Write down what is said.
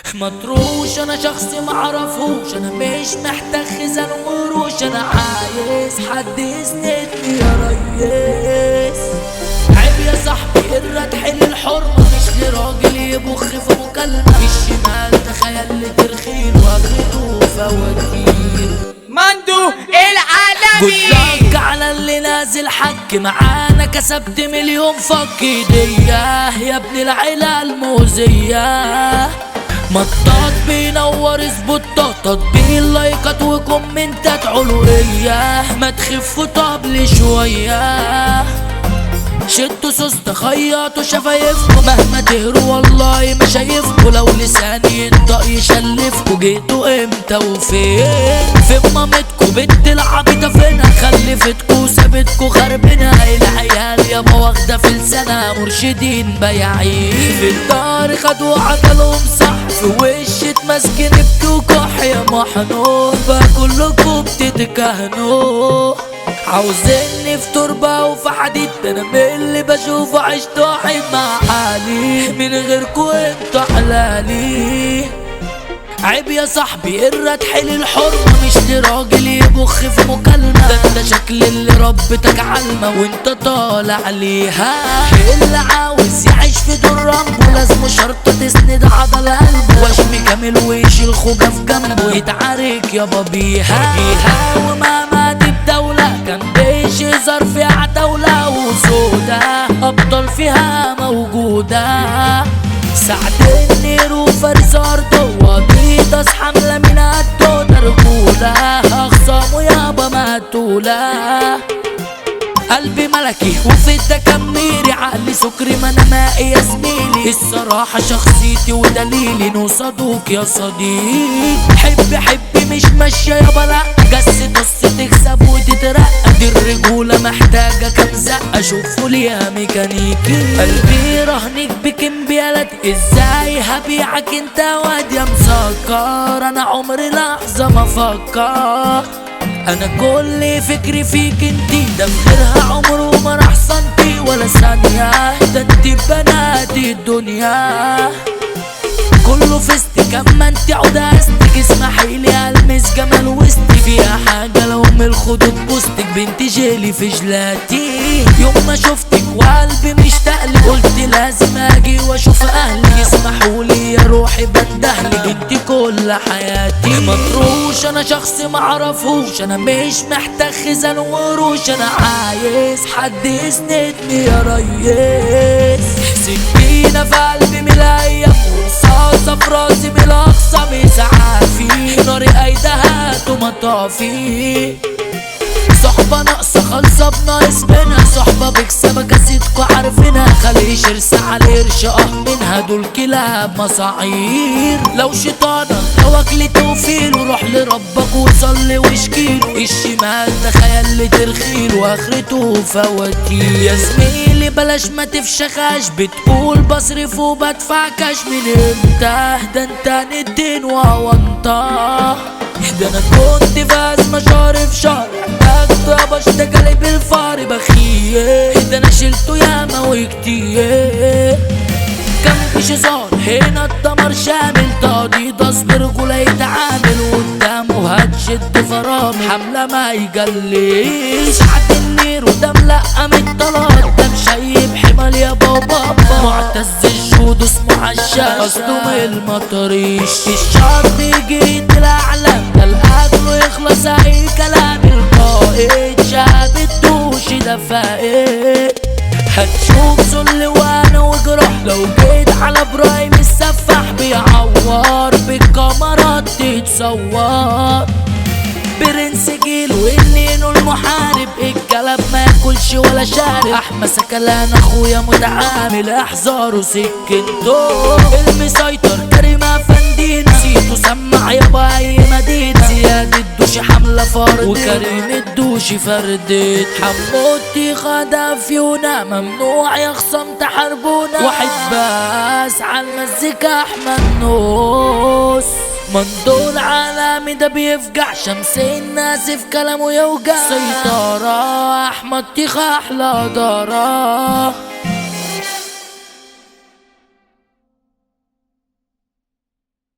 مطروش انا شخص معرفوش، انا مش محتاج خزان وقروش، انا عايز حد يسندني يا ريس. عيب يا صاحبي الردح للحرمة، مش لراجل يبخ في مكالمة. الشمال تخيل لترخيل واخرته فواتير. مندو العالمي جزاك على اللي نازل حك معانا، كسبت مليون فك ايديا يا ابن العيلة المؤذية. مطاط بينور سبوتات، تطبيل لايكات وكومنتات علوية، ما تخفوا طبل شوية. شدوا سوست خيطوا شفايفكوا، مهما تهروا والله ما شايفكوا. لو لساني ينطق يشلفكوا، جيتوا امتى وفين؟ فين مامتكوا بنت العبيطة فينها؟ خلفتكوا سابتكوا خربنا. العيال يابا واخدة في لسانها مرشدين بياعين. في الدار خدوا عجلهم صح، في وش اتمسكن ابكوا كح يا محنون. بقى كلكوا بتتكهنوا، عاوزيني في تربة وفي حديد. انا من اللي بشوفه عشت واحد مع حالي، من غيركوا انتوا حلالي. عيب يا صاحبي الردح للحرمة، مش لراجل يبخ في مكالمة. ده انت شكل اللي ربتك علمة وانت طالع ليها. اللي عاوز يعيش في دور رامبو لازم شرطة تسند عضل قلبه، وشم كامل ويشيل خوجة في جنبه، يتعارك يابا بيها. ومهما دي بدولة كان بيشظر في عتاولة وسودة، أبطال فيها موجودة. سعد النير وفارس أرضه، وبيضاس حملة من قده، ترجولة أخصامه يابا مقتولة. قلبي ملكي وفي التكميري، عقلي سكري ما انا مائي يا زميلي. الصراحة شخصيتي ودليلي نوصدوك يا صديق. حبي مش ماشية يابا لا، جس تص تكسب وتترقى. دي الرجولة محتاجة كام زقة، شوفوا ليها ميكانيكي. قلبي رهنك بكم بيلد، ازاي هبيعك انت واد يا مسكر؟ انا عمري لحظة ما فكر، انا كل فكري فيك انتي. ده في غيرها عمره ما راح سنتي ولا ثانية، ده انتي بنات الدنيا. كله فستك اما انتي عداستك، اسمحيلي المس جمال وسطي. فيها حاجة لو من الخدود بوستك، بنت جيلي في جلاتي. يوم ما شفتك وقلبي مشتاقلك، قلت لازم اجي واشوف اهلي. يسمحولي يا روحي بندهلك، انتي كل حياتي. مطروش انا شخص معرفوش، انا مش محتاج خزان وقروش، انا عايز حد يسندني يا ريس. سكينة في قلبي من الايام، ورصاصة في راسي من الاقصى مسعافي. ناري قايدة ومطافي، صحبة ناقصة خالصة بناقص منها. صحبة بكسبك اسيدكوا عارفينها، خلي شرس على قرش منها. دول كلاب مصاعير، لو شيطانك توكل توفيل، وروح لربك وصلي واشكيله. الشمال تخيل لترخيل واخرته فواتير. يا زميلي بلاش ما تفشخاش، بتقول بصرف وبدفع كاش. من امتى ده انت ندين وونطه؟ ده انا كنت في ازمة شهر في شهر، احتاجته يابا اشتغلي بالفار بخيه. ده انا شلته ياما وكتير، كان مفيش هزار هنا الدمر شامل. تقضيض اصبر رجولة يتعامل، قدامه هتشد فرامل حملة ما يجليش. سعد النير وده ملقم الطلات، ده مشيب حمال يابا وبابا. معتز الجود اسمه عشاش، اصله من المطريش. الشرط يجي الاعلام، ده الاكل يخلص اي كلام. القائد شاب الدوش ده فائد، هتشوف ذل وانا وجروح. لو جيت على ابراهيم السفاح، بيعور بالكاميرات تتصور. برنس جيل والنينو المحارب، الكلام ما ياكلش ولا شارب. احمى سكلان اخويا متعامل، احذاره سكنته. المسيطر كريم افندينا، سيتو سمع يابا اي مدينة. زياد الدوشي حملة فرد، وكريم الدوشي فردت. حموتي خدها فيونا، ممنوع يا خصم تحاربونا. واحد بس عالمزيكا احمد نوس، مندول عالمي ده بيفجع. شمسين ناسف كلامه يوجع، سيطرة احمد تيخة احلى دارة.